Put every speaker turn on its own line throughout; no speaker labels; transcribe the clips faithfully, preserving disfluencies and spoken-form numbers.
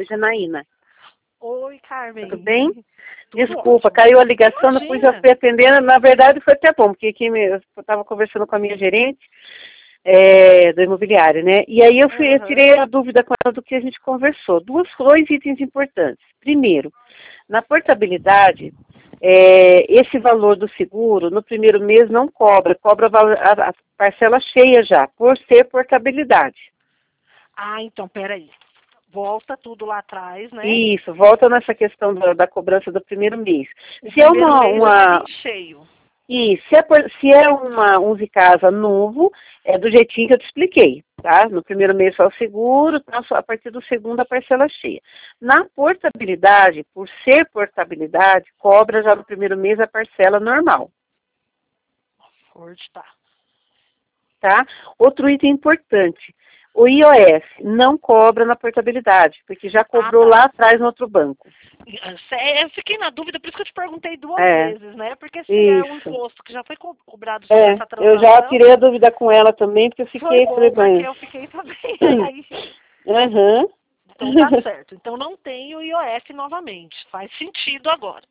é Janaína.
Oi, Carmen.
Tudo bem?
Tudo
Desculpa,
ótimo.
caiu a ligação,
Imagina.
depois eu fui atendendo. Na verdade, foi até bom, porque aqui eu estava conversando com a minha gerente é, do imobiliário, né? E aí eu, fui, eu
Uhum.
tirei a dúvida com ela do que a gente conversou. Duas, dois itens importantes. Primeiro, na portabilidade, é, esse valor do seguro, no primeiro mês não cobra, cobra a, a parcela cheia já, por ser portabilidade.
Ah, então, peraí. Volta tudo lá atrás, né?
Isso, volta nessa questão da, da cobrança do primeiro mês.
O
Se é
primeiro
uma,
mês
uma
vai vir cheio.
Isso, se é, por, se é uma, um de casa novo, é do jeitinho que eu te expliquei, tá? No primeiro mês só o seguro, tá? Só a partir do segundo a parcela cheia. Na portabilidade, por ser portabilidade, cobra já no primeiro mês a parcela normal.
Ford, tá.
Tá? Outro item importante, o I O S não cobra na portabilidade, porque já cobrou
Ah, tá.
lá atrás no outro banco.
Eu fiquei na dúvida, por isso que eu te perguntei duas
É,
vezes, né? Porque se é um
isso.
imposto que já foi co- cobrado sobre
É,
essa
eu já
transação,
tirei a dúvida com ela também, porque eu
foi
fiquei, falei,
bom, porque
bem,
eu fiquei também. Aí,
aham.
então tá certo. Então não tem o I O F novamente. Faz sentido agora.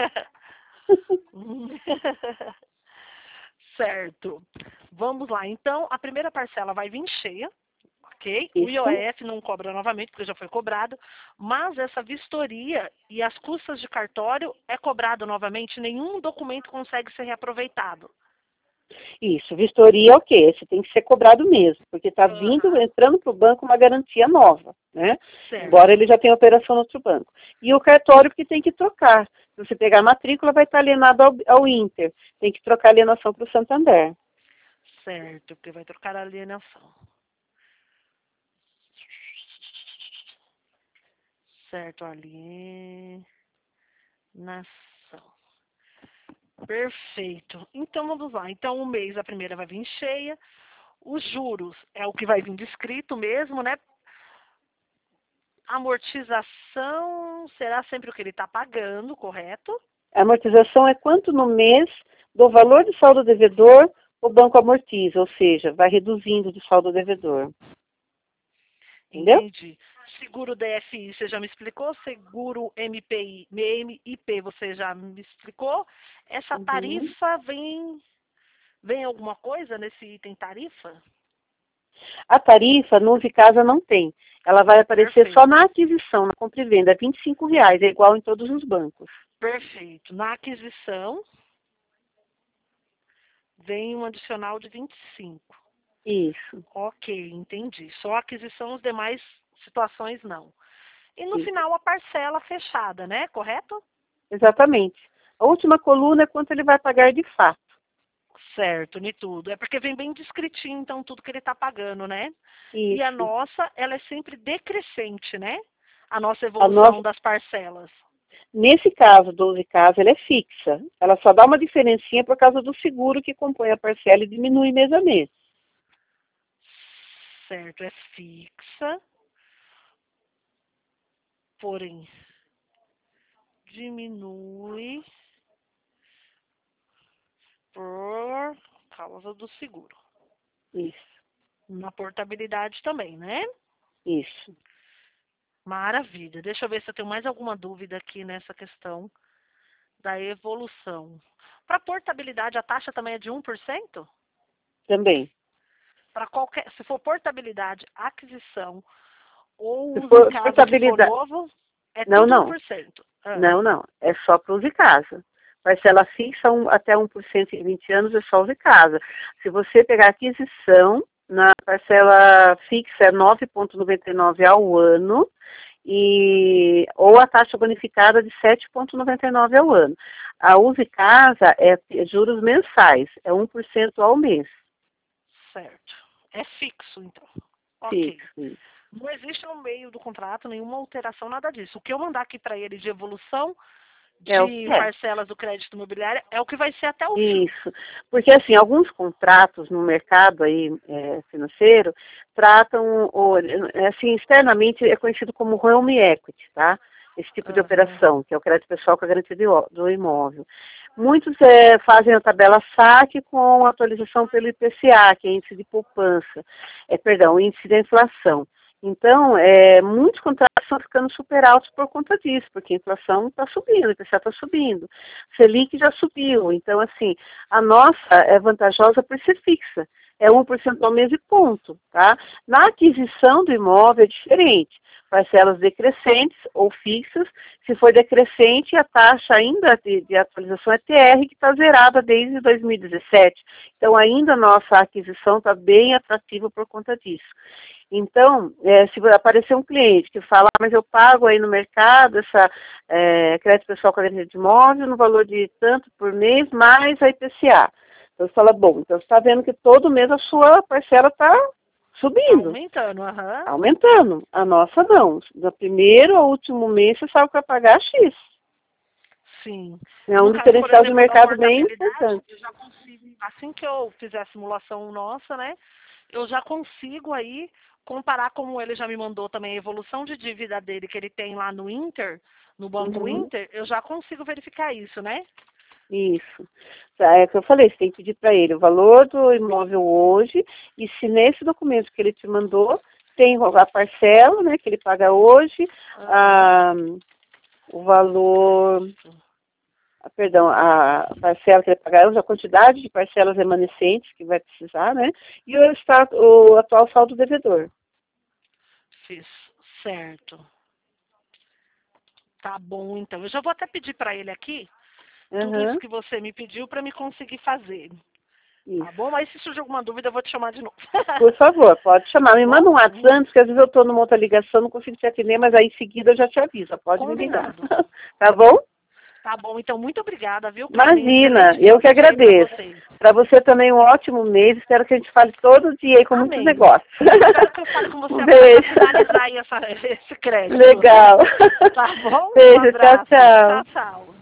Certo. Vamos lá. Então, a primeira parcela vai vir cheia, ok? O
Isso.
I O F não cobra novamente, porque já foi cobrado, mas essa vistoria e as custas de cartório é cobrado novamente, nenhum documento consegue ser reaproveitado.
Isso, vistoria é o quê? Esse tem que ser cobrado mesmo, porque está vindo,
Aham.
entrando para o banco uma garantia nova, né? Embora
Certo.
ele já tenha operação no outro banco. E o cartório que tem que trocar. Se você pegar a matrícula, vai estar alienado ao, ao Inter. Tem que trocar a alienação para o Santander.
Certo, porque vai trocar a alienação. Certo, alienação. Perfeito. Então vamos lá. Então um mês a primeira vai vir cheia. Os juros é o que vai vir descrito mesmo, né? Amortização será sempre o que ele está pagando, correto?
A amortização é quanto no mês do valor do saldo devedor o banco amortiza, ou seja, vai reduzindo do saldo devedor. Entendeu?
Entendi. Seguro D F I, você já me explicou? Seguro M P I, M I P, você já me explicou? Essa
Uhum.
tarifa vem, vem alguma coisa nesse item tarifa?
A tarifa, no Uve Casa, não tem. Ela vai aparecer
Perfeito.
só na aquisição, na compra e venda, é vinte e cinco reais, é igual em todos os bancos.
Perfeito. Na aquisição, vem um adicional de vinte e cinco.
Isso,
Ok, entendi. Só a aquisição, as demais situações não. E no
isso,
final a parcela fechada, né? Correto?
exatamente. A última coluna é quanto ele vai pagar de fato.
Certo, de tudo. É porque vem bem descritinho, então, tudo que ele está pagando, né? E a
Isso.
nossa, ela é sempre decrescente, né? A nossa
A
evolução
nossa,
das parcelas.
nesse caso, do Uve Casa, ela é fixa. Ela só dá uma diferencinha por causa do seguro que compõe a parcela e diminui mês a mês.
Certo, é fixa, porém diminui por causa do seguro.
Isso,
Na portabilidade também, né?
isso.
Maravilha. Deixa eu ver se eu tenho mais alguma dúvida aqui nessa questão da evolução. Para portabilidade, a taxa também é de um por cento?
Também.
Para qualquer, se for portabilidade, aquisição ou
Se
uso em
for
casa que for
portabilidade.
novo, é
Não,
tudo um
não.
por cento. Ah,
Não, não. É só para Uve Casa. Parcela fixa um, até um por cento em vinte anos é só Uve Casa. Se você pegar aquisição, na parcela fixa é nove vírgula noventa e nove ao ano, e, ou a taxa bonificada de sete vírgula noventa e nove ao ano. A Uve Casa é juros mensais, é um por cento ao mês.
certo. É fixo, então. Ok.
Fixo. Isso.
Não existe no meio do contrato nenhuma alteração, nada disso. O que eu mandar aqui para ele de evolução
É o
de
que é.
parcelas do crédito imobiliário é o que vai ser até o fim.
Isso, porque assim, alguns contratos no mercado aí é, financeiro tratam, ou, assim, externamente é conhecido como home equity, tá? Esse tipo de
Aham.
operação, que é o crédito pessoal com a garantia do, do imóvel. Muitos é, fazem a tabela saque com atualização pelo I P C A, que é índice de poupança, é, perdão, índice da inflação. Então, é, muitos contratos estão ficando super altos por conta disso, porque a inflação está subindo, o I P C A está subindo, Selic já subiu. Então, assim, a nossa é vantajosa por ser fixa, é um por cento ao mês e ponto, tá? Na aquisição do imóvel é diferente, parcelas decrescentes ou fixas. Se for decrescente, a taxa ainda de, de atualização é T R, que está zerada desde dois mil e dezessete. Então, ainda a nossa aquisição está bem atrativa por conta disso. Então, é, se aparecer um cliente que fala, ah, mas eu pago aí no mercado essa é, crédito pessoal com a garantia de imóvel no valor de tanto por mês, mais a I P C A. Então, você fala, bom, então você está vendo que todo mês a sua parcela está subindo.
Aumentando, aham. Uhum.
Aumentando. A nossa não. Do primeiro ao último mês você sabe que vai pagar X.
Sim.
É um
no
diferencial
caso, por exemplo,
de mercado bem importante.
Eu já consigo, assim que eu fizer a simulação nossa, né, eu já consigo aí comparar, como ele já me mandou também a evolução de dívida dele que ele tem lá no Inter, no Banco
Uhum.
Inter, eu já consigo verificar isso, né?
Isso. É o que eu falei, você tem que pedir para ele o valor do imóvel hoje, e se nesse documento que ele te mandou tem a parcela, né, que ele paga hoje, uhum. a, o valor, a, perdão, a parcela que ele paga hoje, a quantidade de parcelas remanescentes que vai precisar, né, e o, estado, o atual saldo devedor.
Fiz, certo. Tá bom, então. Eu já vou até pedir para ele aqui, tudo
Uhum.
isso que você me pediu para me conseguir fazer.
Isso.
Tá bom? Mas se surgir alguma dúvida, eu vou te chamar de novo.
Por favor, pode chamar. Me manda um WhatsApp antes, que às vezes eu estou numa outra ligação, não consigo te atender, mas aí em seguida eu já te aviso. Pode
Combinado.
me ligar. Tá bom?
Tá bom, então muito obrigada, viu,
Carmen? Imagina, eu que agradeço. Para você. você também um ótimo mês, espero que a gente fale todo dia aí com
Amém.
muitos negócios.
Espero que eu fale com você
Um
agora
beijo.
para finalizar aí essa, esse crédito.
Legal.
Tá bom?
Beijo,
Um abraço.
tchau, tchau.
Tchau, tchau.